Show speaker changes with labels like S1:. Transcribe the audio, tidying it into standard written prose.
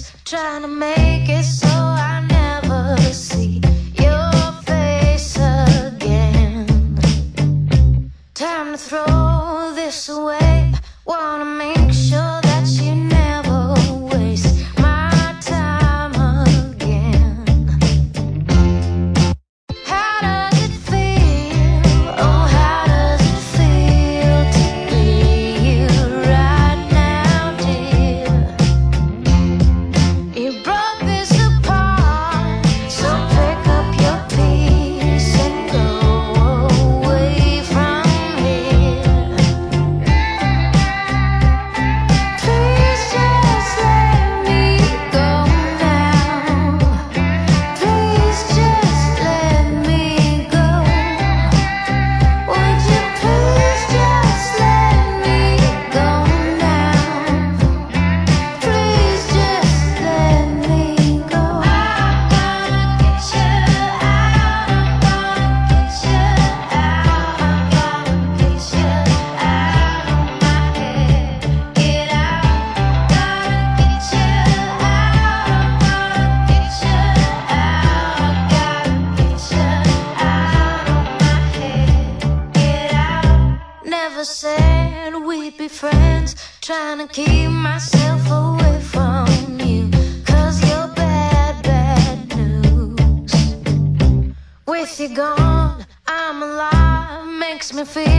S1: friends, trying to make it so I never see your face again. Time to throw this away. Wanna make sure that you never waste my time again. How does it feel? Oh, how does it feel to be you right now, dear? You broke this apart, so pick up your piece and go away from here. Please just let me go now. Please just let me go. Would you please just let me go now? Please just let me go. I'm gonna get you out. I'm gonna get you out. I'm gonna get you out of my head. Get out. Gonna get you out. I'm gonna get you out. Gotta get you out of my head. Get out. Never said we'd be friends. Trying to keep myself away from you. 'Cause you're bad, bad news. With you gone, I'm alive. Makes me feel